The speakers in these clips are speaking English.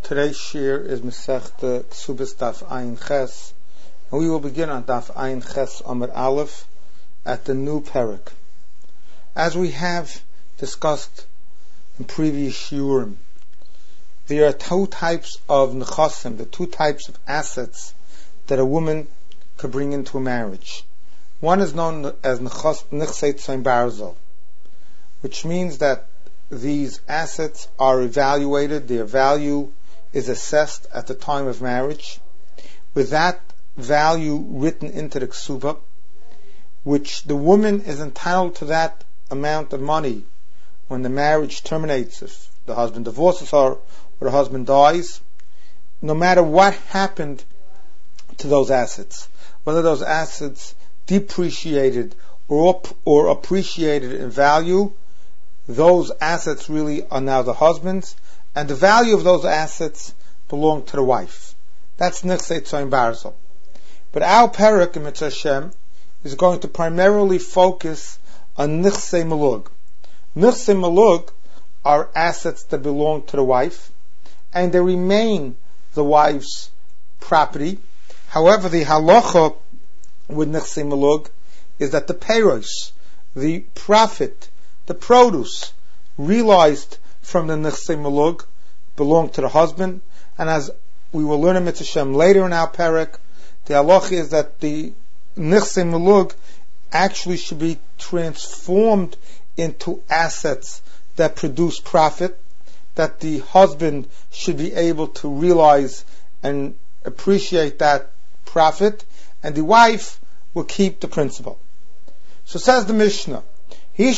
Today's shir is Masechta Ksubas Daf Ayin Ches, and we will begin on Daf Ayin Ches Amud Aleph at the new parak. As we have discussed in previous shiurim, there are two types of nechasim, the two types of assets that a woman could bring into a marriage. One is known as Nechsei Tzoyin Barzel, which means that these assets are evaluated, their value is assessed at the time of marriage, with that value written into the ksuba, which the woman is entitled to that amount of money when the marriage terminates, if the husband divorces her or the husband dies, no matter what happened to those assets, whether those assets depreciated or appreciated in value, those assets really are now the husband's, and the value of those assets belong to the wife. That's Nechsei Tzoyin Barzel. But our parak in Mitzvah Hashem is going to primarily focus on Nechsei Malug. Nechsei Malug are assets that belong to the wife, and they remain the wife's property. However, the halacha with Nechsei Malug is that the peiros, the profit, the produce realized from the Nechsei Malug belong to the husband, and as we will learn in Mitzvah Hashem later in our parak, the halacha is that the Nechsei Malug actually should be transformed into assets that produce profit, that the husband should be able to realize and appreciate that profit, and the wife will keep the principal. So says the Mishnah, if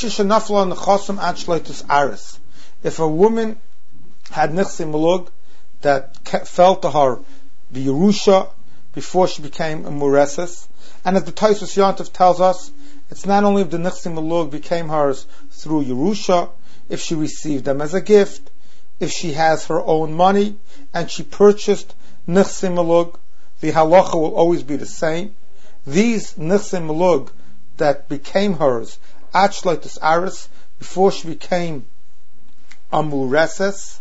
a woman had Nechsei Malug that fell to her the Yerusha before she became a Mureses, and as the Tosfos Yontif tells us, it's not only if the Nechsei Malug became hers through Yerusha, if she received them as a gift, if she has her own money and she purchased Nechsei Malug, the halacha will always be the same. These Nechsei Malug that became hers Achleitus Aris, before she became a Mureses,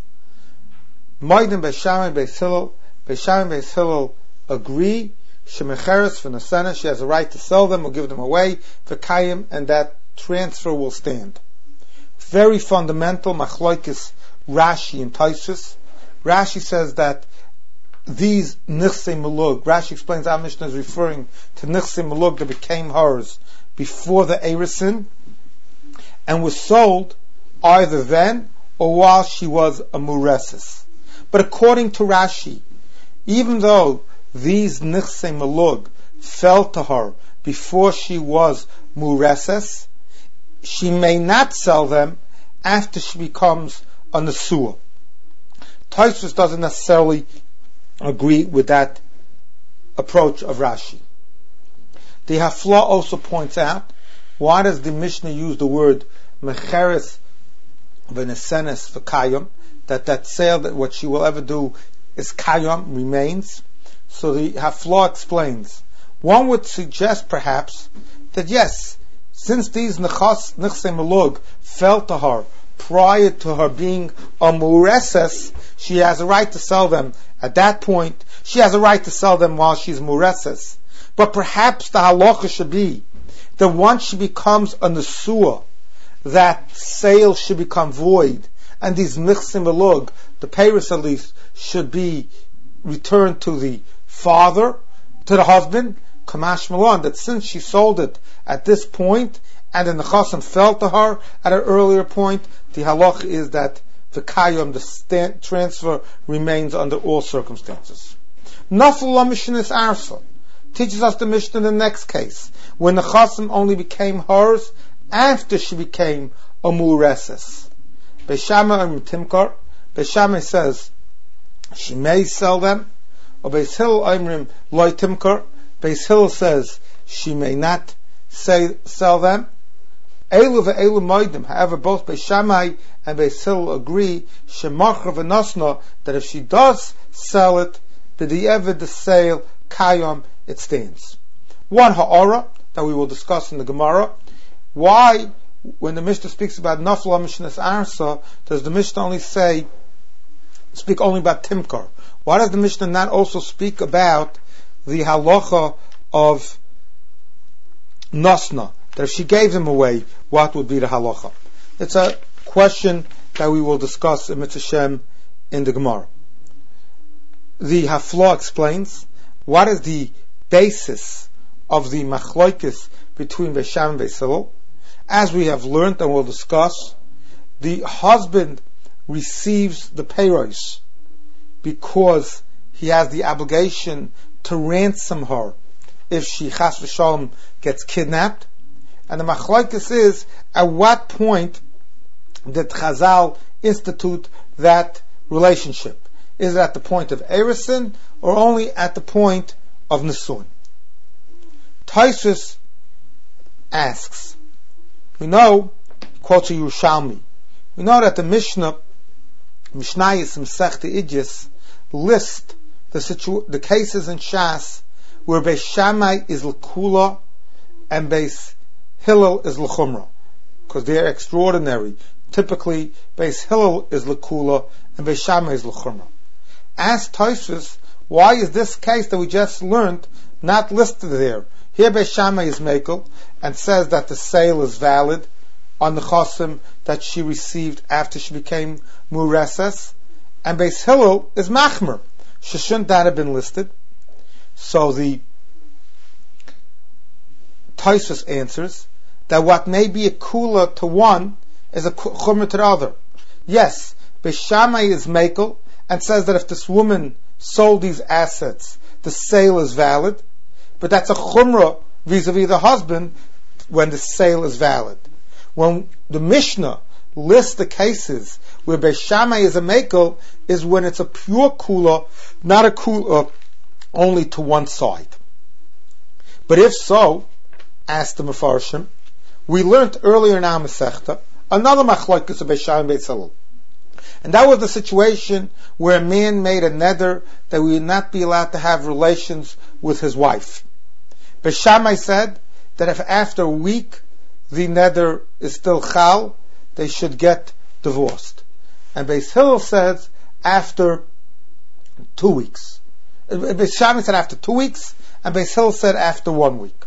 Moedim Beishamai Beis Hillel agree, Shemecheres V'Nosena, she has a right to sell them or give them away, V'Kayim, and that transfer will stand. Very fundamental, Machloikis Rashi and Tosfos. Rashi says that these Nechsei Malug, Rashi explains our Mishnah is referring to Nechsei Malug that became hers before the Erisin, and was sold either then or while she was a Mureses. But according to Rashi, even though these Nechsei Malug fell to her before she was Mureses, she may not sell them after she becomes a Nesua. Tosfos doesn't necessarily agree with that approach of Rashi. The Hafla also points out, why does the Mishnah use the word Mecheres V'Nesenes V'Kayim, that sale, that what she will ever do is Kayim, remains? So the Hafla explains, one would suggest perhaps that yes, since these Nechsei Malug fell to her prior to her being a Mureses, she has a right to sell them at that point. She has a right to sell them while she's Mureses. But perhaps the halacha should be that once she becomes a Nesua, that sale should become void, and these Nechsei Malug, the peiros at least, should be returned to the father, to the husband, Kamash Malon, that since she sold it at this point, and the Nechasim fell to her at an earlier point, the halacha is that the Kayom, the transfer, remains under all circumstances. Nafal Mishnah Arsa teaches us the Mishnah in the next case, when the Nechasim only became hers after she became a Mureses. Beishamai Timkar, Beishamai says she may sell them, or Beis Hillel Oimrim Loi Timkar, Beis Hillel says she may not sell them. Elu ve'elu moedim, however, both Beishamai and Beis Hillel agree, Shemachar v'Nosna, that if she does sell it, the sale, Kayom, it stands. One ha'ara that we will discuss in the Gemara. Why, when the Mishnah speaks about Nafla Mishnah's Arsa, does the Mishnah only say speak only about Timkar? Why does the Mishnah not also speak about the halacha of Nosna? That if she gave them away, what would be the halacha? It's a question that we will discuss in Mitzvah Shem in the Gemara. The Hafla explains what is the basis of the machloikis between Beis Shammai and Beis Hillel. As we have learned and will discuss, the husband receives the peiros because he has the obligation to ransom her if she chas v'shalom gets kidnapped. And the machloikis is, at what point did Chazal institute that relationship? Is it at the point of Erisin or only at the point of Nisun? Taisus asks, we know, quotes a Yerushalmi, we know that the Mishnayos Masechta Idris list the cases in Shas where Beis Shammai is l'kula and Beis Hillel is l'chumra, because they're extraordinary. Typically, Beis Hillel is l'kula and Beis Shammai is l'chumra. Ask Taisus, why is this case that we just learned not listed there? Here Beis Shammai is mekel and says that the sale is valid on the chosim that she received after she became mureses, and Beis Hillel is machmer. Shouldn't that have been listed? So the Taisus answers that what may be a kula to one is a chumra to the other. Yes, Beis Shammai is mekel and says that if this woman sold these assets, the sale is valid, but that's a chumrah vis-a-vis the husband when the sale is valid. When the Mishnah lists the cases where Beis Shammai is a mekel, is when it's a pure kula, not a kula only to one side. But if so, asked the Mefarshim, we learned earlier in our Masechta another machlokes of Beis Shammai and Beis Hillel. And that was the situation where a man made a neder that we would not be allowed to have relations with his wife. Beis Shammai said that if after a week the neder is still chal, they should get divorced. And Beis Hillel says after 2 weeks. Beis Shammai said after 2 weeks, and Beis Hillel said after 1 week.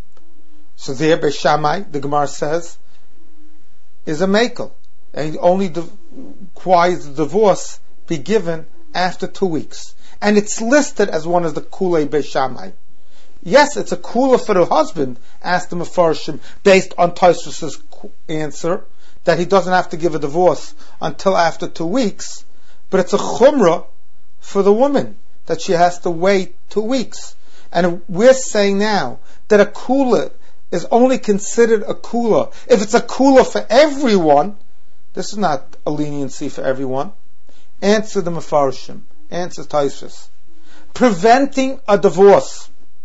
So there, Beis Shammai, the Gemara says, is a mekel, and only requires the divorce be given after 2 weeks. And it's listed as one of the kulei Beis Shammai. Yes, it's a kula for the husband, asked the Mefarshim, based on Tosfos' answer, that he doesn't have to give a divorce until after 2 weeks, but it's a chumrah for the woman, that she has to wait 2 weeks. And we're saying now that a kula is only considered a kula if it's a kula for everyone. This is not a leniency for everyone. Answer the Mefarshim. Answer Tosfos. Preventing a divorce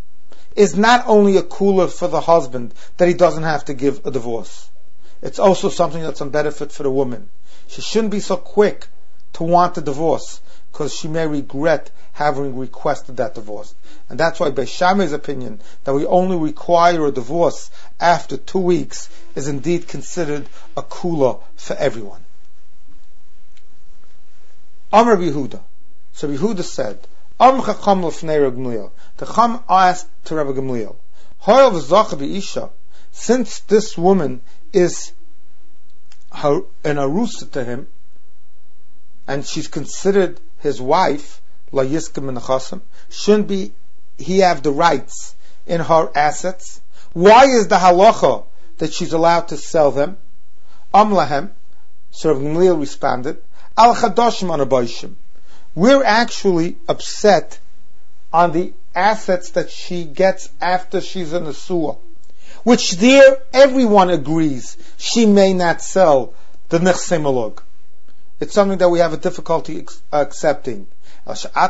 is not only a kula for the husband that he doesn't have to give a divorce. It's also something that's a benefit for the woman. She shouldn't be so quick to want a divorce because she may regret having requested that divorce. And that's why Beis Shammai's opinion that we only require a divorce after 2 weeks is indeed considered a kula for everyone. Amar Yehuda. So Yehuda said, Am Chacham l'fnei Reb Gamliel. The Chacham asked to Rabbi Gamliel, Hoyel v'zacha b'isha, since this woman is an arusa to him, and she's considered his wife, la yiskim menachasim, shouldn't he have the rights in her assets? Why is the halacha that she's allowed to sell them? Lahem. So Rabbi Gamliel responded, Al chadoshim anabayshim. We're actually upset on the assets that she gets after she's in the suah, which there everyone agrees she may not sell the nechsei malug. It's something that we have a difficulty accepting. Now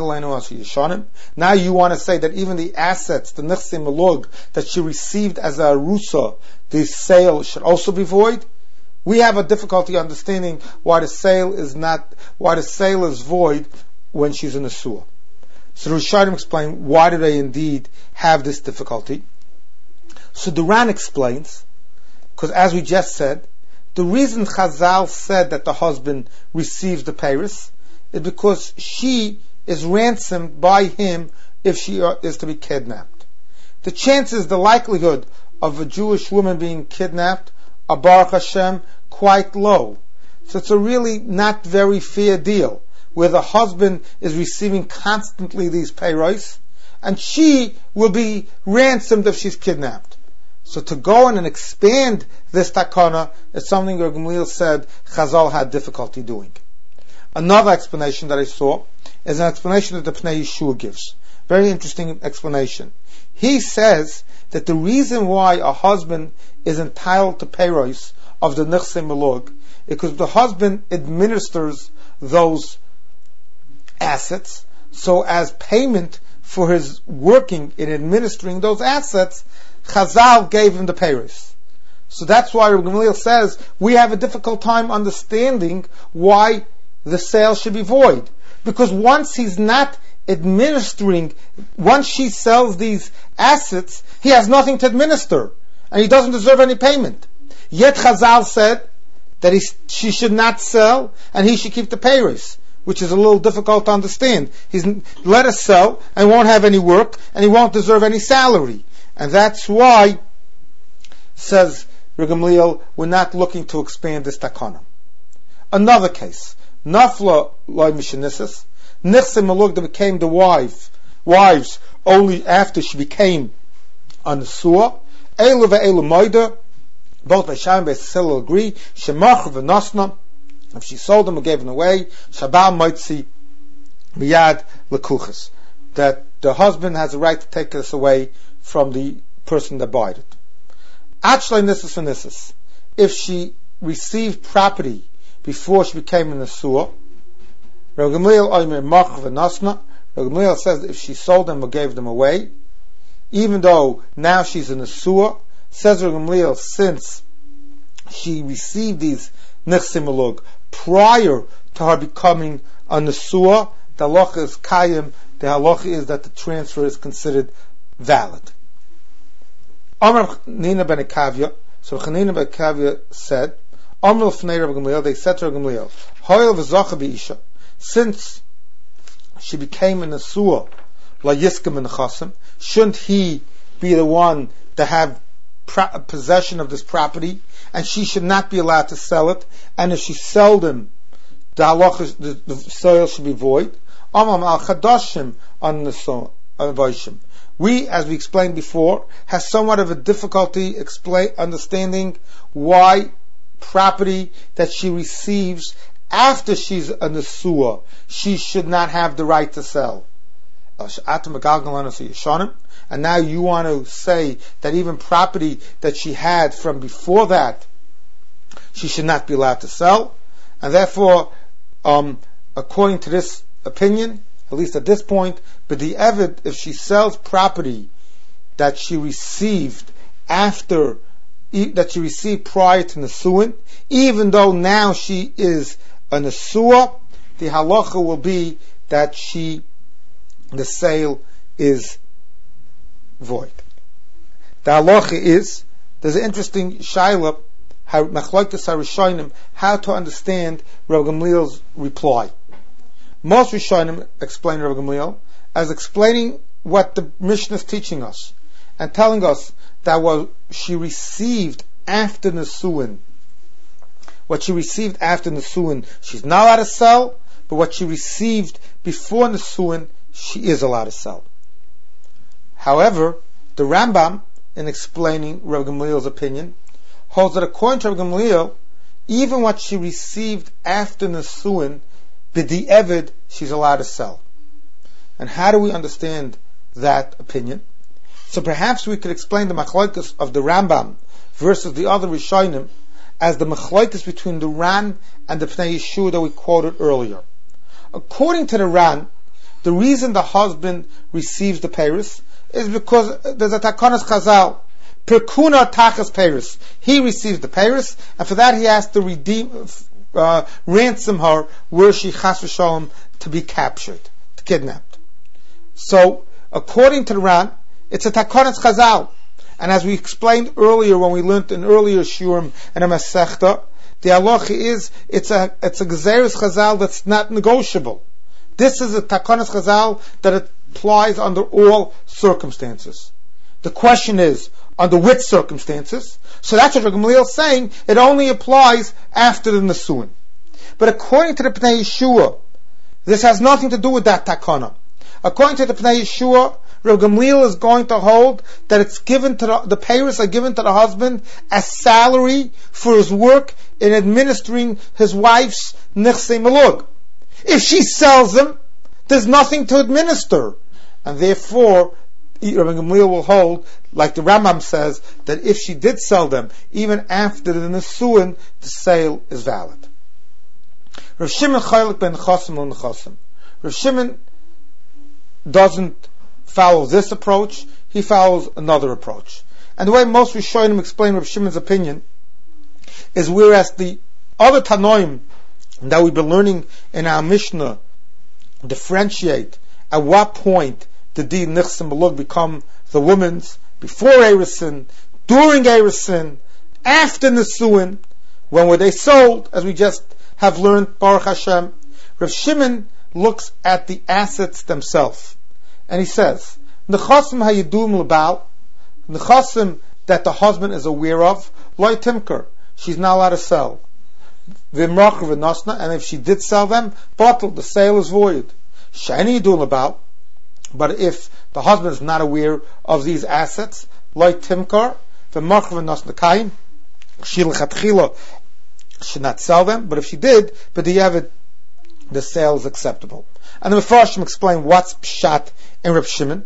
you want to say that even the assets, the nechsei malug, that she received as a arusa, the sale should also be void? We have a difficulty understanding why the sale is void when she's in the suah. So the Rishonim explain why do they indeed have this difficulty. So the Ran explains, because as we just said, the reason Chazal said that the husband receives the peiros is because she is ransomed by him if she is to be kidnapped. The chances, the likelihood of a Jewish woman being kidnapped are, Baruch Hashem, quite low. So it's a really not very fair deal, where the husband is receiving constantly these payros, and she will be ransomed if she's kidnapped. So to go in and expand this takana is something Rav Gamliel said Chazal had difficulty doing. Another explanation that I saw is an explanation that the Pnei Yeshua gives. Very interesting explanation. He says that the reason why a husband is entitled to payros of the Nechse Melug is because the husband administers those assets, so as payment for his working in administering those assets, Chazal gave him the payros. So that's why Rav Gamliel says we have a difficult time understanding why the sale should be void. Because once he's not administering, once she sells these assets, he has nothing to administer, and he doesn't deserve any payment. Yet Chazal said that she should not sell, and he should keep the payros, which is a little difficult to understand. He's let her sell, and won't have any work, and he won't deserve any salary. And that's why, says Rav Gamliel, we're not looking to expand this takana. Another case, Nafla loy mishenisis, Nechse Melug that became the wives only after she became a Nesua. Eilu ve'eilu moida, both Beisham and Beis Hillel agree, Shemach v'nosna, if she sold them or gave them away, Shabal moitzi miyad lekuchas, that the husband has a right to take this away from the person that bought it. Achlei nissus v'nissus, if she received property before she became a Nesua, Rav Gamliel oimer mach v'nosna, Rav Gamliel says that if she sold them or gave them away, even though now she's a Nesua, says Rav Gamliel, since she received these Nechse Melug prior to her becoming a Nesua, the halacha is kayim, the halacha is that the transfer is considered valid. Amar Chanina ben Akavya, so Chanina ben Akavya said, Amar l'fnei Rav Gamliel, they said to Rav Gamliel, Hoyel v'zocha b'isha, since she became a Nesua, la yiska min chasim, shouldn't he be the one to have possession of this property, and she should not be allowed to sell it, and if she sold him, the halacha, the sale should be void. Amam al chadashim on the voishim. We, as we explained before, have somewhat of a difficulty understanding why property that she receives after she's a Nesua, she should not have the right to sell. And now you want to say that even property that she had from before that, she should not be allowed to sell. And therefore, according to this opinion, at least at this point, but the Evid, if she sells property that she received after, that she received prior to Nesuin, even though now she is a Nesua, the halacha will be that the sale is void. The halacha is, there's an interesting shaila, how to understand Rav Gamliel's reply. Most Rishonim explain Rav Gamliel as explaining what the Mishnah is teaching us, and telling us that what she received after Nesuin, she's not allowed to sell, but what she received before Nesuin, she is allowed to sell. However, the Rambam, in explaining Rav Gamliel's opinion, holds that according to Rav Gamliel, even what she received after Nesuin, b'di'evid, she's allowed to sell. And how do we understand that opinion? So perhaps we could explain the machlokes of the Rambam versus the other Rishonim as the machlokes between the Ran and the Pnei Yeshua that we quoted earlier. According to the Ran, the reason the husband receives the payros is because there's a takanas chazal, perkuna tachas payros. He receives the payros, and for that he has to ransom her were she chas v'shalom to be captured, to kidnapped. So, according to the Ran, it's a takanas chazal. And as we explained earlier when we learned in earlier shurim and a masechta, the halacha is it's a gezeres chazal that's not negotiable. This is a takanas chazal that applies under all circumstances. The question is, under which circumstances? So that's what Rav Gamliel is saying. It only applies after the Nesuin. But according to the Pnei Yeshua, this has nothing to do with that takana. According to the Pnei Yeshua, Rav Gamliel is going to hold that it's given to the payers are given to the husband as salary for his work in administering his wife's nechsei malug. If she sells them, there's nothing to administer, and therefore Rav Gamliel will hold, like the Rambam says, that if she did sell them, even after the Nesuin, the sale is valid. Rav Shimon Chaylik ben Chasim and Chasim. Rav Shimon doesn't follow this approach, he follows another approach. And the way most Rishonim explain Rav Shimon's opinion is whereas the other Tanoim that we've been learning in our Mishnah differentiate at what point the deed Nichsim Belug become the woman's, before Eresin, during Eresin, after Nesuin, when were they sold, as we just have learned, Baruch Hashem. Rav Shimon looks at the assets themselves, and he says, Nechasim hayidum lebal, Nechasim that the husband is aware of, loy timker, she's not allowed to sell. V'imrach v'nosna, and if she did sell them, bottle, the sale is void. Shani yidum lebal, but if the husband is not aware of these assets, like Timkar, the Machar Nasna Kain, she l'chatchila should not sell them, but if she did, but the sale is acceptable. And the Mefarshim explain what's pshat in Reb Shimon.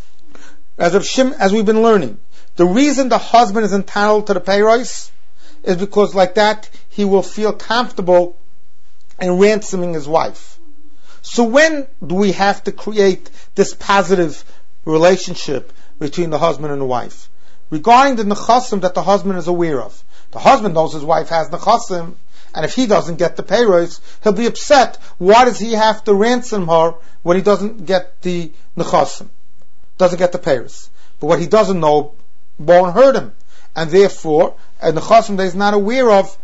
As we've been learning, the reason the husband is entitled to the payros is because like that he will feel comfortable in ransoming his wife. So when do we have to create this positive relationship between the husband and the wife? Regarding the nechasim that the husband is aware of. The husband knows his wife has nechasim, and if he doesn't get the payros, he'll be upset. Why does he have to ransom her when he doesn't get the nechasim? Doesn't get the payros. But what he doesn't know won't hurt him. And therefore, a nechasim that he's not aware of,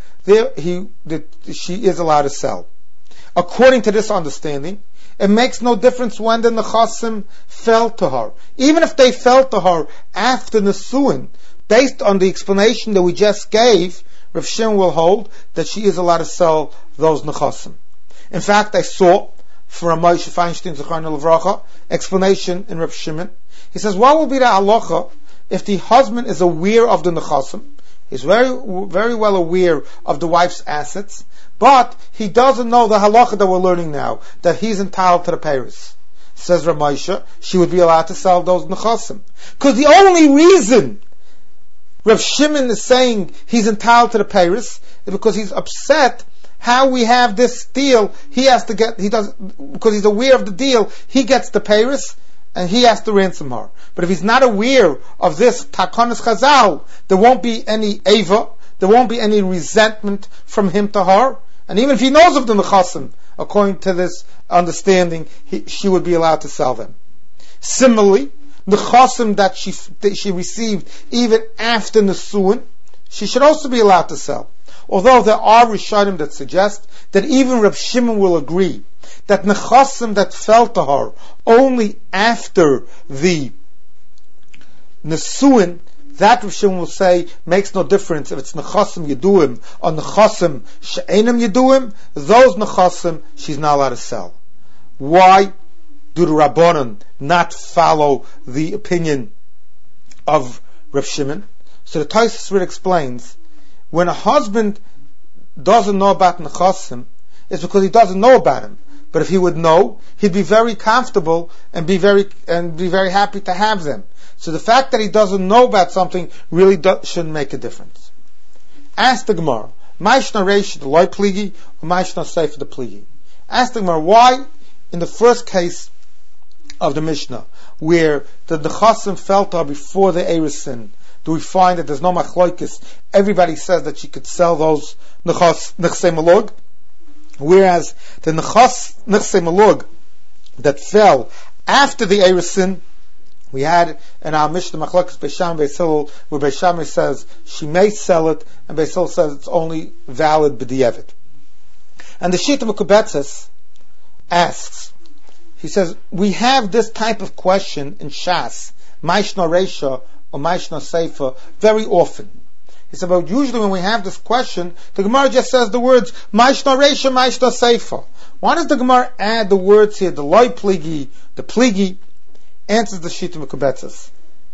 she is allowed to sell. According to this understanding, it makes no difference when the nechasim fell to her. Even if they fell to her after Nesuin, based on the explanation that we just gave, Rav Shimon will hold that she is allowed to sell those nechasim. In fact, I saw from Moshe Feinstein Zecharnu Levracha explanation in Rav Shimon. He says, what will be the halacha if the husband is aware of the nechasim? He's very, very well aware of the wife's assets, but he doesn't know the halacha that we're learning now, that he's entitled to the payros. Says Rav Moshe, she would be allowed to sell those nechasim. Because the only reason Rav Shimon is saying he's entitled to the payros is because he's upset how we have this deal. Because he's aware of the deal, he gets the payros, and he has to ransom her. But if he's not aware of this takanas chazal, there won't be any ava, there won't be any resentment from him to her, and even if he knows of the nechasim, according to this understanding, she would be allowed to sell them. Similarly, nechasim that she received even after Nesuin, she should also be allowed to sell. Although there are Rishonim that suggest that even Reb Shimon will agree that nechasim that fell to her only after the Nesuin, that Reb Shimon will say makes no difference if it's nechasim yeduim or nechasim she'enam yeduim. Those nechasim she's not allowed to sell. Why do the Rabbanan not follow the opinion of Reb Shimon? So the Tosfos Rid explains, when a husband doesn't know about nechasim, it's because he doesn't know about him. But if he would know, he'd be very comfortable and be very happy to have them. So the fact that he doesn't know about something really shouldn't make a difference. Ask the Gemara, Ma'ishna Reish the loy pligi, or Ma'ishna Seif the pligi. Ask the Gemara, why in the first case of the Mishnah, where the nechasim fell to her before the Eresin, do we find that there's no machloikis? Everybody says that she could sell those nechsei malug, whereas the nechsei malug that fell after the Eresin, We had in our Mishnah Machlokes Beis Shammai and Beis Hillel, where Beis Shammai says she may sell it, and Beis Hillel says it's only valid b'di'evid. And the Shita Mekubetzes asks, he says, we have this type of question in Shas, Maishna Reisha or Maishna Seifa, very often. He said, but usually when we have this question, the Gemara just says the words Maishna Reisha, Maishna Seifa. Why does the Gemara add the words here, the loy pligi, the pligi? Answers the Shita Mekubetzes.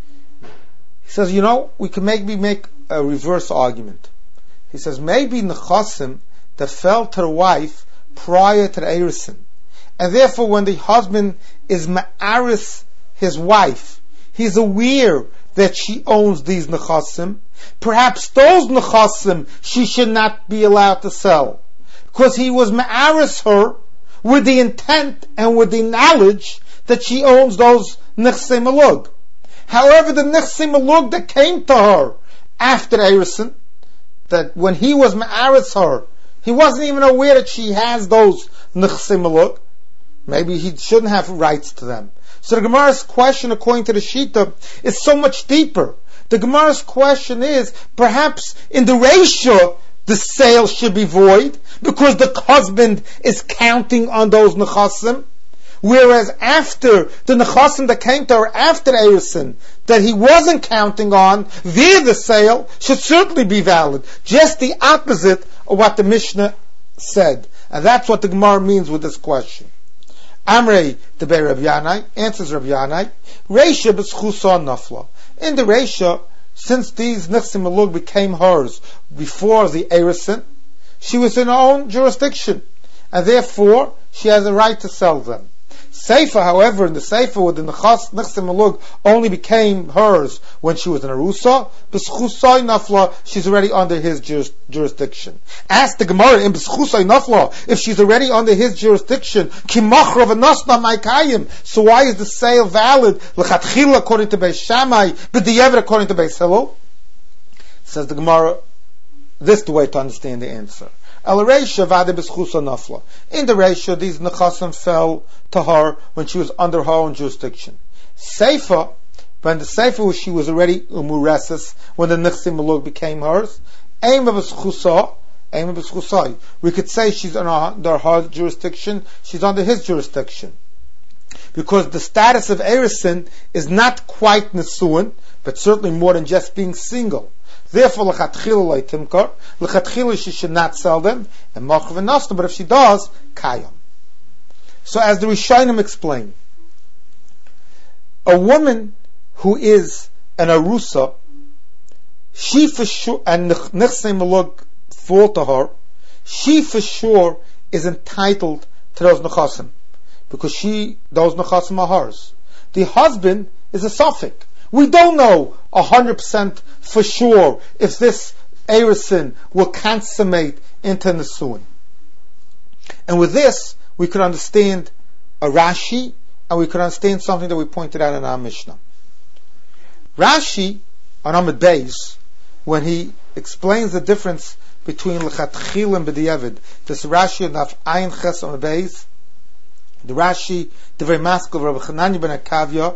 He says, we can maybe make a reverse argument. He says, maybe Nechasim that fell to the wife prior to the Eirison, and therefore when the husband is ma'aris his wife, he's aware that she owns these Nechasim. Perhaps those Nechasim she should not be allowed to sell, because he was ma'aris her with the intent and with the knowledge that she owns those Nechsei Malug. However, the Nechsei Malug that came to her after Eirison, that when he was ma'aris her, he wasn't even aware that she has those Nechsei Malug. Maybe he shouldn't have rights to them. So the Gemara's question, according to the Shita, is so much deeper. The Gemara's question is, perhaps in the ratio, the sale should be void, because the husband is counting on those Nechasim. Whereas after the Nechasim that came to her after Eirison, that he wasn't counting on, there the sale should certainly be valid. Just the opposite of what the Mishnah said. And that's what the Gemara means with this question. Amrei Debei Rabbi Yanai, answers Rabbi Yanai, Reisha b'schusa nafla. In the Reisha, since these Nechsim Malug became hers before the Eirison, she was in her own jurisdiction, and therefore she has a right to sell them. Seifa, however, in the Seifa with the Nechsim Malug only became hers when she was in Arusa. B'schusay Nafla, she's already under his jurisdiction. Ask the Gemara in B'schusay Nafla, if she's already under his jurisdiction, Kimachra v'nasna ma'ikayim, so why is the sale valid? L'chatchila according to Beis Shammai, b'di'evid according to Beis Hillel? Says the Gemara, this is the way to understand the answer. In the Reisha, these Nechasim fell to her when she was under her own jurisdiction. Seifa, when the Seifa she was already umureses, when the Nechsim Malug became hers, we could say she's under her jurisdiction, she's under his jurisdiction. Because the status of Eirison is not quite Nesuin, but certainly more than just being single. Therefore, l'chatchila she should not sell them, and machar v'nasna, but if she does, kayam. So as the Rishonim explain, a woman who is an arusa, she for sure, and Nechsei Malug fall to her, she for sure is entitled to those Nechasim, because those Nechasim are hers. The husband is a suffix. We don't know 100% for sure if this Eirison will consummate into Nesuin. And with this, we could understand a Rashi, and we could understand something that we pointed out in our Mishnah. Rashi, on Amud Beis, when he explains the difference between L'chatchil and B'di'evid, this Rashi of Naf Ayin Ches Amud Beis, the Rashi, the very mask of Rabbi Chananya ben Akavya,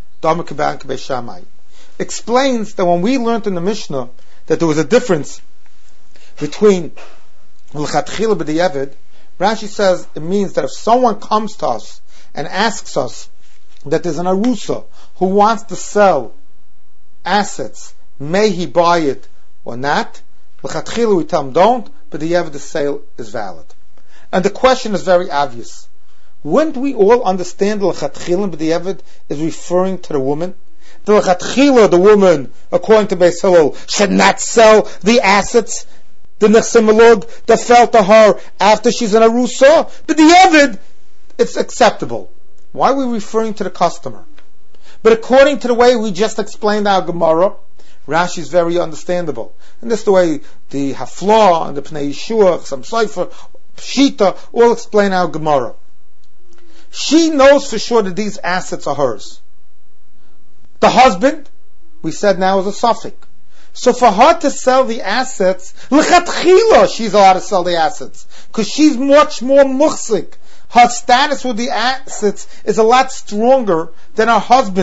explains that when we learned in the Mishnah that there was a difference between l'chatchila b'di'evid, Rashi says it means that if someone comes to us and asks us that there's an arusa who wants to sell assets, may he buy it or not? L'chatchila we tell him don't, but the sale is valid. And the question is very obvious. Wouldn't we all understand the l'chatchila and b'di'evid is referring to the woman? The l'chatchila, the woman, according to Beis Hillel, should not sell the assets, the Nechsei Malug that fell to her after she's an arusa. B'di'evid, it's acceptable. Why are we referring to the customer? But according to the way we just explained our Gemara, Rashi is very understandable. And this is the way the Haflah and the Pnei Yeshua, some Sefer, Pshita, all explain our Gemara. She knows for sure that these assets are hers. The husband, we said now, is a suffix. So for her to sell the assets, l'chatchila, she's allowed to sell the assets, because she's much more muchzik. Her status with the assets is a lot stronger than her husband's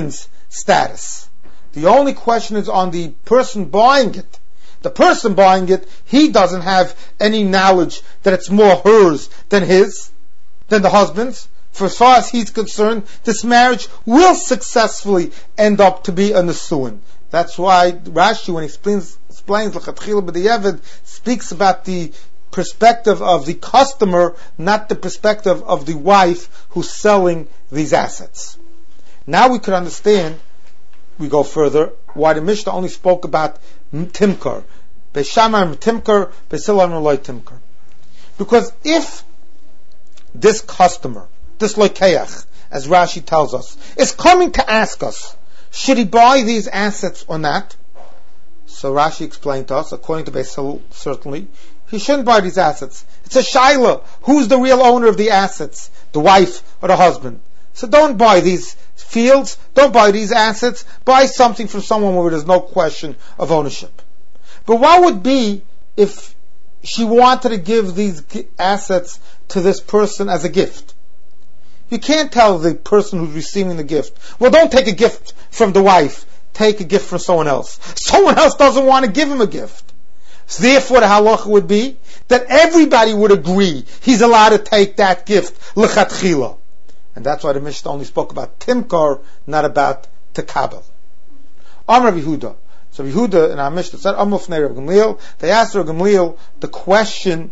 status. The only question is on the person buying it. The person buying it, he doesn't have any knowledge that it's more hers than the husband's. For as far as he's concerned, this marriage will successfully end up to be a nesuin. That's why Rashi, when he explains l'chatchila b'di'evid, speaks about the perspective of the customer, not the perspective of the wife who's selling these assets. Now we could understand, we go further, why the Mishnah only spoke about timkar. Beishamar timkar, beisilam loy timkar. Because if this customer, this loikeach, as Rashi tells us, is coming to ask us, should he buy these assets or not? So Rashi explained to us, according to Beis Hillel, certainly, he shouldn't buy these assets. It's a shaila. Who's the real owner of the assets? The wife or the husband? So don't buy these fields, don't buy these assets, buy something from someone where there's no question of ownership. But what would be if she wanted to give these assets to this person as a gift? You can't tell the person who's receiving the gift, well, don't take a gift from the wife, take a gift from someone else. Someone else doesn't want to give him a gift. So therefore the halacha would be that everybody would agree he's allowed to take that gift, l'chatchila. And that's why the Mishnah only spoke about timkar, not about tekabel. Amar Yehuda. So Yehuda in our Mishnah said, Amar Fnei Rav Gamliel. They asked Rav Gamliel the question,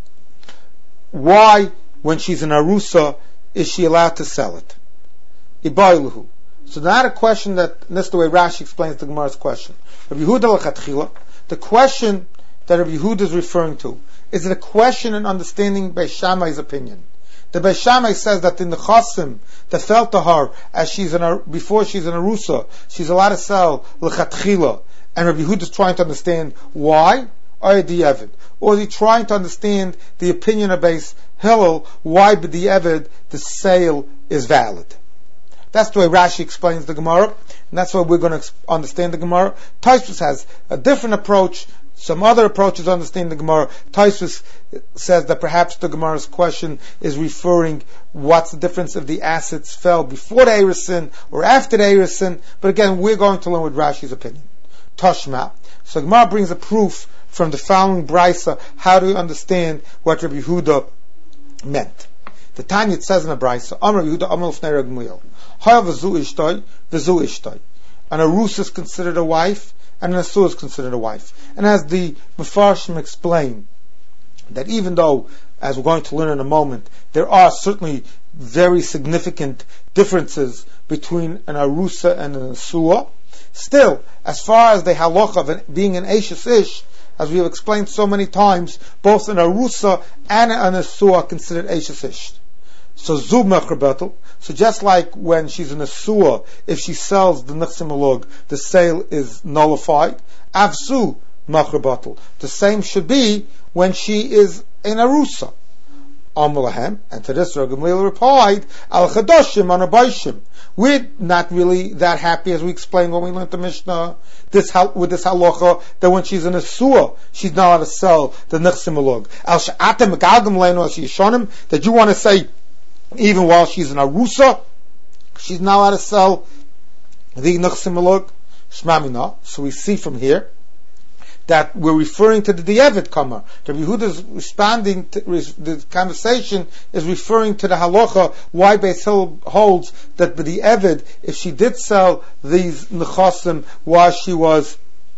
why, when she's an arusa, is she allowed to sell it? Ibayluhu. So not a question that, and that's the way Rashi explains the Gemara's question. Rav Yehuda l'chatchila, the question that Rav Yehuda is referring to, is it a question in understanding Beis Shammai's opinion? The Beis Shammai says that in the chasim that fell to her as before she's an arusa, she's allowed to sell l'chatchila, and Rabbi Yehuda is trying to understand why, or is he trying to understand the opinion of Beis Hillel why b'di'evid the sale is valid? That's the way Rashi explains the Gemara, and that's why we're going to understand the Gemara. Tosfos has a different approach. Some other approaches understand the Gemara. Tosfos says that perhaps the Gemara's question is referring what's the difference if the assets fell before the Erusin or after the Erusin. But again, we're going to learn with Rashi's opinion. Toshma. So Gemara brings a proof from the following brisa how to understand what Rabbi Yehuda meant. The Tanya says in the brisa, Amar Yehuda Amar L'fnei Rav Gamliel, Hayav v'zu ishtoi v'zu ishtoi. An arus is considered a wife, and an asur is considered a wife. And as the Mefarshim explain, that even though, as we're going to learn in a moment, there are certainly very significant differences between an arusa and an asur, still, as far as the halacha of being an eishes ish, as we have explained so many times, both an arusa and an asur are considered eishes ish. So zub mechrabetel. So just like when she's an asur, if she sells the nechsim malug, the sale is nullified. Avsu mechrabetel. The same should be when she is an arusa. Amalahem, and to this Rav Gamliel replied, Al Chadoshim on Abayshim. We're not really that happy, as we explained when we learned the Mishnah, with this halacha, that when she's in a surah, she's not allowed to sell the nechsim malug. Al Sha'atem Megalgam Leinu Al Shiyishonim, that you want to say, even while she's in arusa, she's not allowed to sell the nechsim malug. Shmamina. So we see from here that we're referring to the Di'evid Kamar. Rabbi Yehuda is responding to the conversation is referring to the halacha why Beis Hillel holds that the Di'evid, if she did sell these nechasim while she was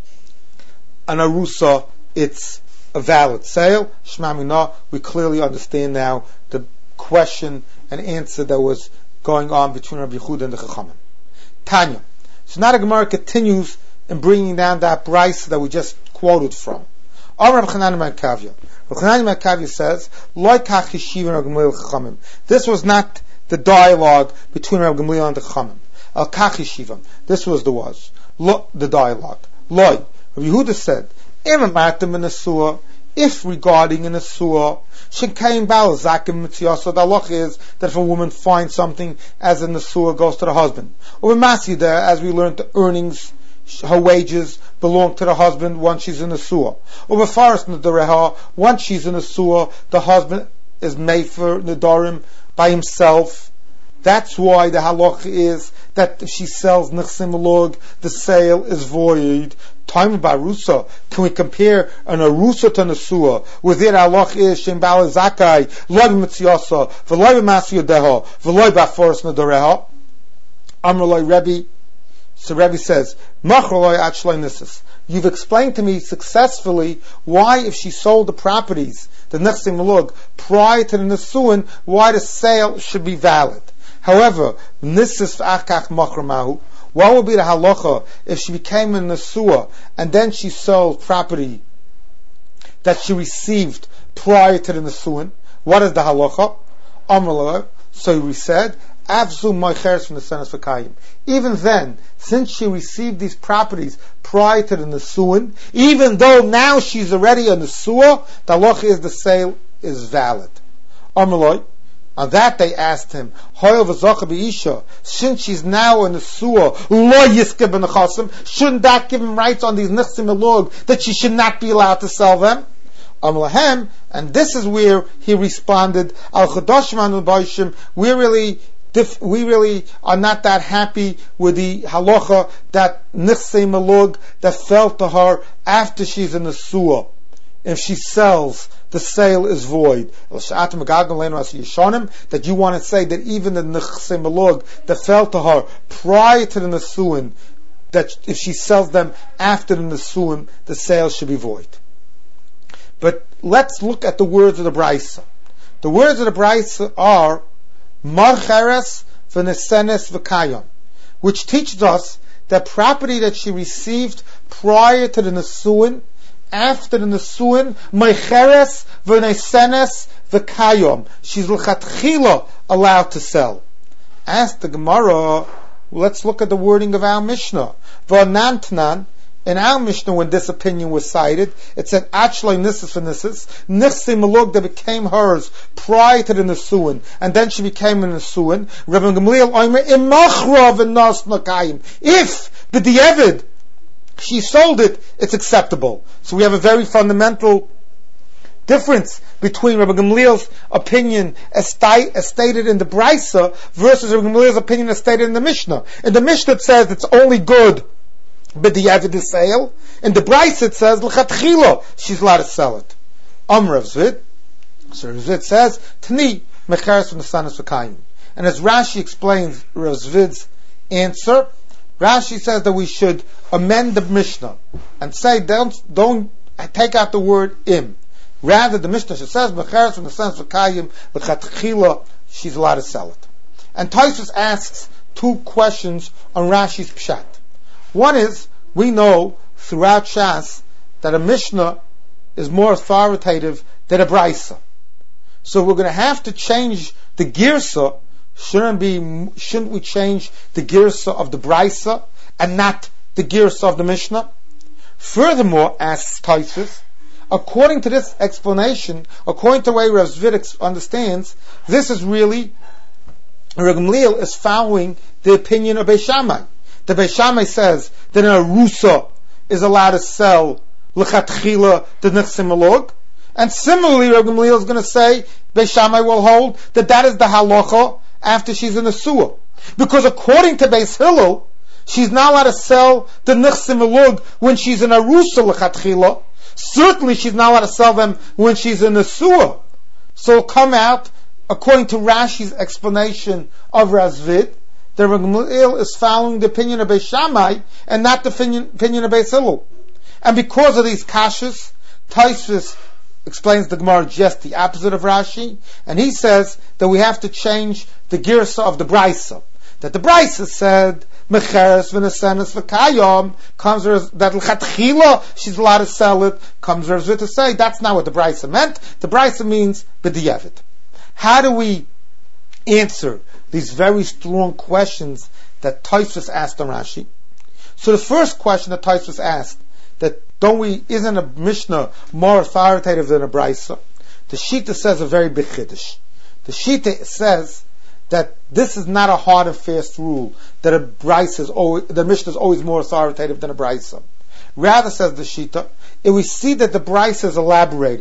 an arusa, it's a valid sale. Shema Minah. We clearly understand now the question and answer that was going on between Rabbi Yehuda and the Chachamim. Tanya. So now the Gemara continues in bringing down that brisa that we just quoted from. Rav Chanan ben Kavya. Rav Chanan ben Kavya says, "Lo kach yeshiva Rav Gamliel Chachamim." This was not the dialogue between Rav Gamliel and the Chachamim. Al kach yeshiva. This was the dialogue. Loi. Rav Yehuda said, "Imamatim in asur." If regarding an asur, shekayim bal zakim mitziyasa. The halach is that if a woman finds something as an asur, goes to the husband. Or masida, as we learned, the earnings, her wages belong to the husband once she's in a suah. Or b'faras nedareha, once she's in a suah, the husband is made for nedarim by himself, That's why the halacha is that if she sells nechsim malug, the sale is void. Time of Arusa. Can we compare an Arusa to Nesua? With it, halacha is Shem Bala Zakai, Loy B'Mitziasa, V'loy B'Masi Yodeha, V'loy B'Aforos Nadoreha. Amrullah Rebbe. So Rebbe says, Machroloi Achloi Nisis. You've explained to me successfully why, if she sold the properties, the nechsim malug, prior to the nesuin, why the sale should be valid. However, nisis v'achkach machramahu. What would be the halacha if she became a nesua and then she sold property that she received prior to the nesuin? What is the halacha? Amrullah. So we said, Avzu moicheres from the senes v'kayim. Even then, since she received these properties prior to the nesuin, even though now she's already a nesua, the halacha is the sale is valid. Amrullah. On that they asked him, Hoyel v'zocha b'isha, since she's now a nesua, lo yiske b'nechasim, shouldn't that give him rights on these nechsim malug that she should not be allowed to sell them? Amlahem, and this is where he responded, Al Chadashim Anu B'Yishim, we really are not that happy with the halacha that nechsim malug that fell to her after she's a nesua. If she sells, the sale is void. That you want to say that even the nechsim malug that fell to her prior to the nesuin, that if she sells them after the nesuin, the sale should be void. But let's look at the words of the Braisa. The words of the Braisa are Marcheres v'nesenes v'kayom, which teaches us that property that she received prior to the nesuin, after the nesuin, meicheres v'nesenes v'kayom, she's l'chatchila allowed to sell. Ask the Gemara. Let's look at the wording of our Mishnah. V'nantnan, in our Mishnah, when this opinion was cited, it said achloi nisis v'nisis, nechsim malug that became hers prior to the nesuin, and then she became a nesuin. Rabbi Gamliel oimer imachra v'nas nakayim. If the di'evid she sold it, it's acceptable. So we have a very fundamental difference between Rabbi Gamliel's opinion as stated in the Braisa versus Rabbi Gamliel's opinion as stated in the Mishnah. In the Mishnah it says it's only good b'di'evid the sale. In the Braisa it says l'chatchila she's allowed to sell it. Rav Zvid. So Rav Zvid says Tani mecheres from the sanas v'kayim. And as Rashi explains Rav Zvid's answer, Rashi says that we should amend the Mishnah and say don't take out the word im. Rather, the Mishnah says mecheres from the sanas v'kayim l'chatchila she's allowed to sell it. And Tosfos asks two questions on Rashi's pshat. One is, we know throughout Shas that a Mishnah is more authoritative than a Braisa. So we're going to have to change the Girsa. Shouldn't we change the Girsa of the Braisa and not the Girsa of the Mishnah? Furthermore, asks Tosfos, according to this explanation, according to the way Rav Zvid understands, this is really, Rav Gamliel is following the opinion of Beis Shammai. The Beis Shammai says that an arusa is allowed to sell l'chatchila the nechsim malug, and similarly, Rav Gamliel is going to say Beis Shammai will hold that is the halacha after she's in a nesua, because according to Beis Hillel, she's not allowed to sell the nechsim malug when she's in arusa l'chatchila. Certainly, she's not allowed to sell them when she's in a nesua. So it'll come out according to Rashi's explanation of Rav Zvid, that Rav Gamliel is following the opinion of Beis Shammai and not the opinion of Beis Hillel. And because of these kashas, Tosfos explains the Gemara just the opposite of Rashi, and he says that we have to change the girsa of the Braisa. That the Braisa said, mecheres v'nesenes v'kayom, comes that l'chatchila she's allowed to sell it, comes Rav Zvid to say that's not what the Braisa meant. The Braisa means b'di'evid. How do we answer these very strong questions that Tosfos asked on Rashi? So the first question that Tosfos asked, that isn't a Mishnah more authoritative than a Braisa? The Shita says a very big chiddush. The Shita says that this is not a hard and fast rule, that the Mishnah is always more authoritative than a Braisa. Rather, says the Shita, if we see that the Braisa is elaborating,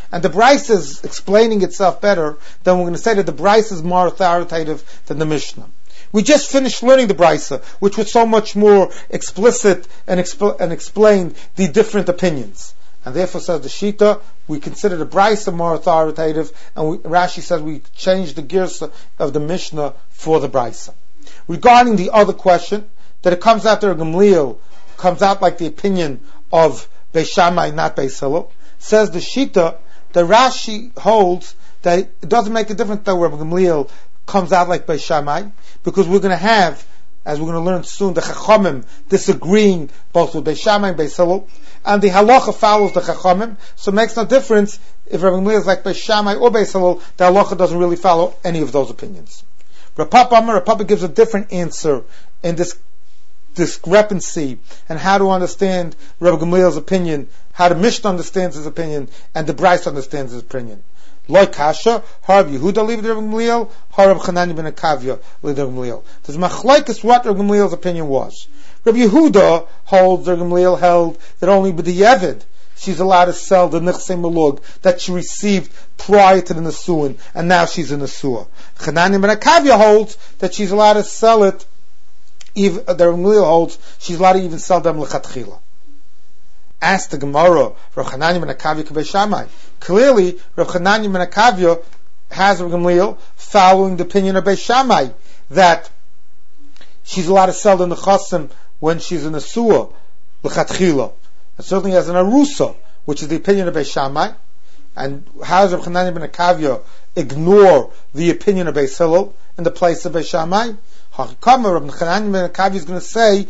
and the Brisa is explaining itself better, then we're going to say that the Brisa is more authoritative than the Mishnah. We just finished learning the Brisa, which was so much more explicit and explained the different opinions. And therefore, says the Shita, we consider the Brisa more authoritative, and Rashi says we change the Girsa of the Mishnah for the Brisa. Regarding the other question, that it comes out there, Gamliel comes out like the opinion of Beis Shammai, not Beis Hillel, says the Shita, the Rashi holds that it doesn't make a difference that Rabbi Gamliel comes out like Beis Shammai, because we're going to have, as we're going to learn soon, the Chachamim disagreeing both with Beis Shammai and Beis Hillel, and the halacha follows the Chachamim, so it makes no difference if Rabbi Gamliel is like Beis Shammai or Beis Hillel, the halacha doesn't really follow any of those opinions. Rav Papa gives a different answer in this discrepancy and how to understand Rabbi Gamliel's opinion, how the Mishnah understands his opinion, and the Brisa understands his opinion. Like Kasha, Harab Yehuda leave Rabbi Gamliel, Harab Chanani ben Akavya leave Rabbi Gamliel. There's machlokes what Rabbi Gamliel's opinion was. Rabbi Yehuda holds, Rabbi Gamliel held, that only with the Yevid she's allowed to sell the Nichsei Malug that she received prior to the Nesuin, and now she's in Nesua. Chanani ben Akavya holds that she's allowed to sell it, even the Rabbi Gamliel holds she's allowed to even sell them lechatchila. Ask the Gemara, Rav Chanani ben Akavya k'Beis Shammai. Clearly, Rav Chanani ben Akavya has Rav Gamliel following the opinion of Beis Shammai that she's allowed to sell the nechasim when she's in the suah l'chatchila, and certainly as an arusa, which is the opinion of Beis Shammai. And how does Rav Chanani ben Akavya ignore the opinion of Beis Hillel in the place of Beis Shammai? Rav Chanani ben Akavya is going to say,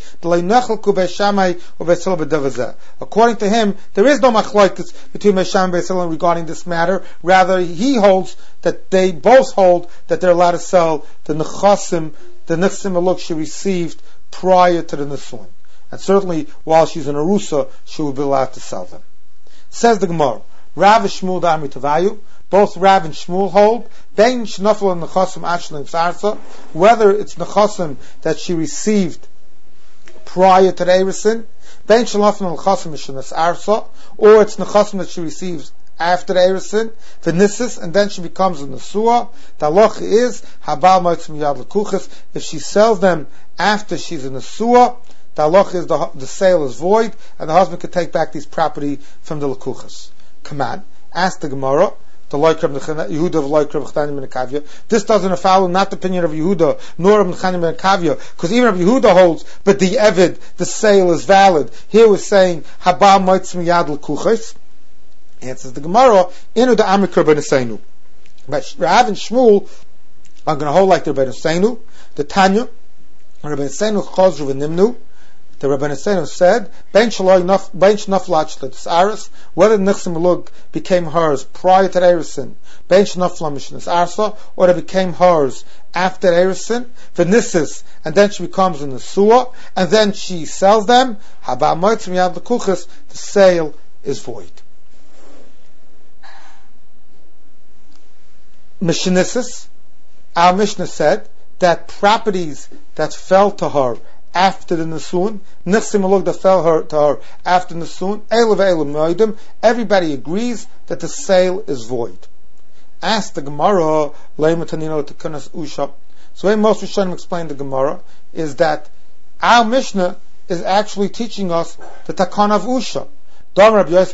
according to him, there is no machlokes between Beis Shammai and Beis Hillel regarding this matter. Rather, he holds that they both hold that they're allowed to sell the nechasim, the nichsim maluk she received prior to the nesuin. And certainly, while she's in Arusa, she will be allowed to sell them. Says the Gemara, Rav and Shmuel Dami Tavayu, both Rav and Shmuel hold, Bein Shnafel and Nechasim Ashlim Sarsa, whether it's Nechasim that she received prior to the Eresin, Bein Shnafel and Nechasim Mishanas Arsa, or it's Nechasim that she receives after the Eresin, the Nissus, and then she becomes a Nesua. The halacha is, Habal Moitzim Yad Lekuchas, if she sells them after she's a Nesua, the halacha is the sale is void, and the husband can take back these property from the Lekuchas. Command. Ask the Gemara, the Loikrab Yehuda of Loikrab Chanani ben Akavya. This doesn't follow not the opinion of Yehuda, nor of Chanani ben Akavya, because even if Yehuda holds, but the Evid, the sale is valid. Here we're saying, Habal Moitzim Yad Lekuchas. Answers the Gemara, Inu da Amikra ben Eseinu. But Rav and Shmuel are going to hold like the Rebbeinu Eseinu. The Tanya, Rebbeinu Eseinu Chazru v'Nimnu. The Rebbeinu Eseinu said, Ben Shnaflat Tsaris, whether the Nichsim Malug became hers prior to the Eresin, Ben Shnafla Mishanas Arsa, or it became hers after the Eresin, V'Nissis, and then she becomes in the Suah, and then she sells them, Haba Moitzim Yad Lekuchas, the sale is void. Mishnah, our Mishnah said that properties that fell to her after the Nesuin, Nichsim Malug that fell to her after the Nesuin, Eilu ve'eilu moedim, everybody agrees that the sale is void. Ask the Gemara, Leima Tanino Tekunas Usha. So when most Rishonim explain the Gemara is that our Mishnah is actually teaching us the Takon of Usha. If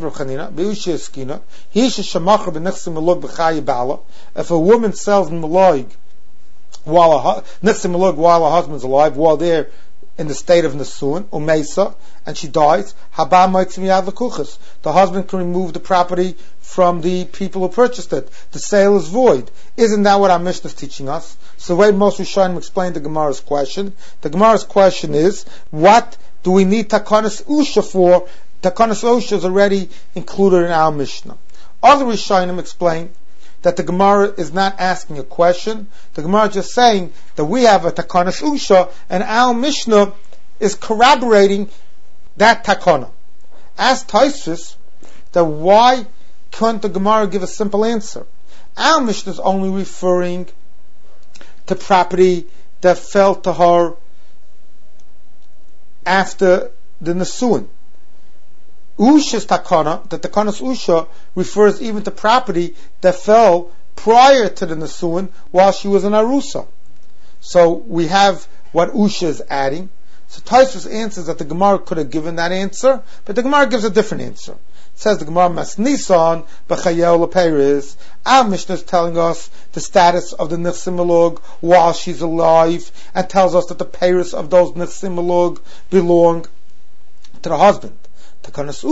a woman sells Malog while her husband's alive, while they're in the state of Nesuin, Umeisa, and she dies, the husband can remove the property from the people who purchased it. The sale is void. Isn't that what our Mishnah is teaching us? So the way most Rishonim explain the Gemara's question, the Gemara's question is, what do we need Takanas Usha for? Takanas Usha is already included in our Mishnah. Other Rishonim explain that the Gemara is not asking a question. The Gemara is just saying that we have a Takanas Usha, and our Mishnah is corroborating that Takana. Ask Tosfos that why couldn't the Gemara give a simple answer? Our Mishnah is only referring to property that fell to her after the Nesuin. Usha's takana, the takanas Usha, refers even to property that fell prior to the Nesuin while she was an Arusa. So we have what Usha is adding. So Tosfos answers that the Gemara could have given that answer, but the Gemara gives a different answer. It says the Gemara Mas Nisan b'chayel lePeiris. Our Mishnah is telling us the status of the Nichsim Malug while she's alive, and tells us that the Peiris of those Nichsim Malug belong to the husband. Takanas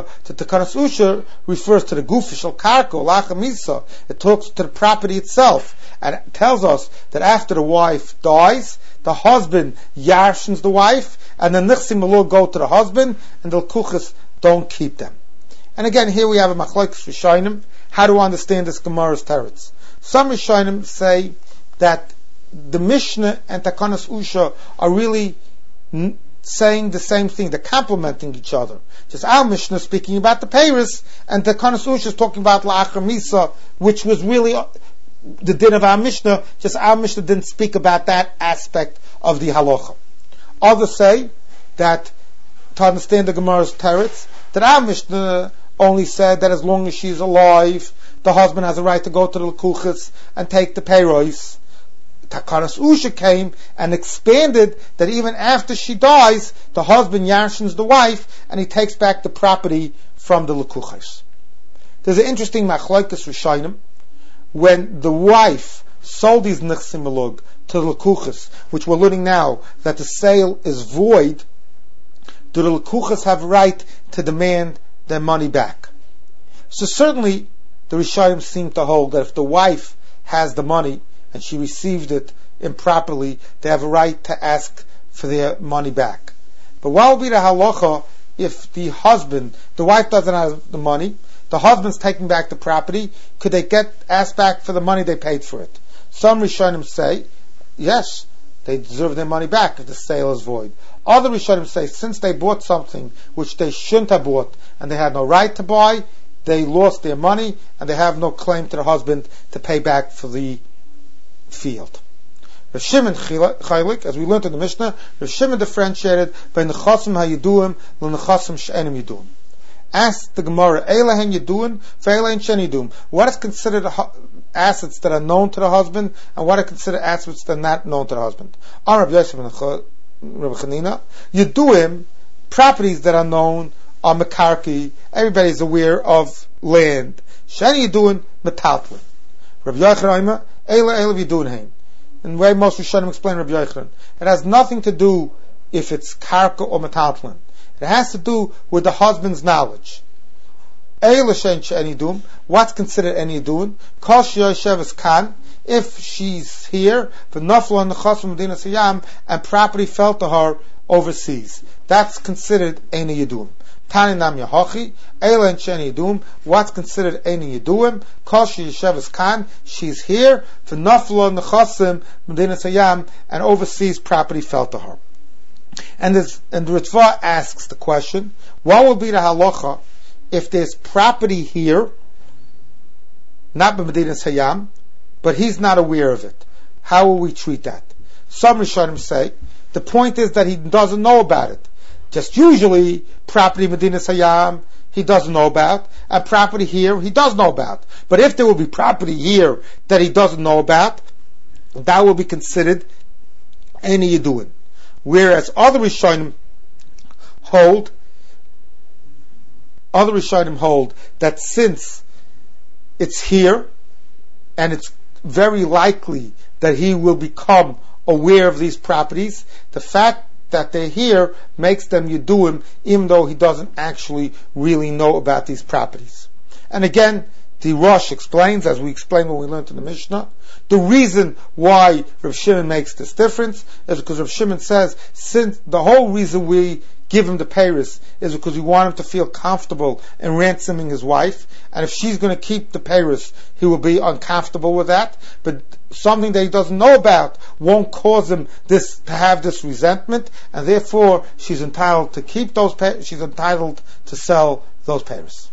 Usha refers to the Gufishal Karko, Lachamisa. It talks to the property itself, and it tells us that after the wife dies, the husband yarshins the wife, and the Nichsim Malug go to the husband, and the Lukuchas don't keep them. And again, here we have a Machlokes Rishonim. How to understand this Gemara's teretz? Some Rishonim say that the Mishnah and Takanas Usha are really saying the same thing. They're complementing each other. Just our Mishnah speaking about the Peiris, and Takanas Usha is talking about La'achar Misa, which was really the din of our Mishnah. Just our Mishnah didn't speak about that aspect of the halacha. Others say that to understand the Gemara's teretz, that our Mishnah only said that as long as she's alive, the husband has a right to go to the Lekuchas and take the Peiros. Takanas Usha came and expanded that even after she dies, the husband yarshins the wife and he takes back the property from the Lekuchas. There's an interesting Machlokes Rishonim. When the wife sold these Nichsim Malug to the Lekuchas, which we're learning now that the sale is void, do the Lekuchas have a right to demand their money back? So certainly the Rishonim seem to hold that if the wife has the money and she received it improperly, they have a right to ask for their money back. But what will be the halacha if the wife doesn't have the money, the husband's taking back the property? Could they get asked back for the money they paid for it? Some Rishonim say, yes, they deserve their money back if the sale is void. Other Rishonim say, since they bought something which they shouldn't have bought and they had no right to buy, they lost their money and they have no claim to the husband to pay back for the field. Rav Shimon Chaylik, as we learned in the Mishnah, Rav Shimon differentiated by Nechasim HaYiduim l'Nechasim She'enim Yiduim. Ask the Gemara, Eilahen Yiduim, Ve'eilahen She'en Yiduim. What is considered assets that are known to the husband, and what are considered assets that are not known to the husband? On Rabbi Yosef and Rabbi Chanina, Yiduim, properties that are known, are Mekarki. Everybody is aware of land. She'en Yiduim, Metaltlin. Rabbi Yochanan, Eila Yiduim. And the way most Rishonim explain Rabbi Yochanan, it has nothing to do if it's Karka or Metaltlin. It has to do with the husband's knowledge. What's considered any yidun? If she's here, and property fell to her overseas, that's considered any yidun. What's considered any yidun? She's here, and overseas property fell to her. And the Ritva asks the question, what will be the halacha if there's property here, not b'Medinas Hayam, but he's not aware of it? How will we treat that? Some Rishonim say, the point is that he doesn't know about it. Just usually, property Medinas Hayam, he doesn't know about, and property here, he does know about. But if there will be property here that he doesn't know about, that will be considered any Yiduin. Whereas other Rishonim hold that since it's here, and it's very likely that he will become aware of these properties, the fact that they're here makes them Yeduim, even though he doesn't actually really know about these properties. And again, the Rosh explains, as we explained when we learned in the Mishnah, the reason why Rav Shimon makes this difference is because Rav Shimon says, since the whole reason we give him the Peiros is because we want him to feel comfortable in ransoming his wife, and if she's going to keep the Peiros, he will be uncomfortable with that. But something that he doesn't know about won't cause him to have this resentment, and therefore she's entitled to keep those. She's entitled to sell those Peiros.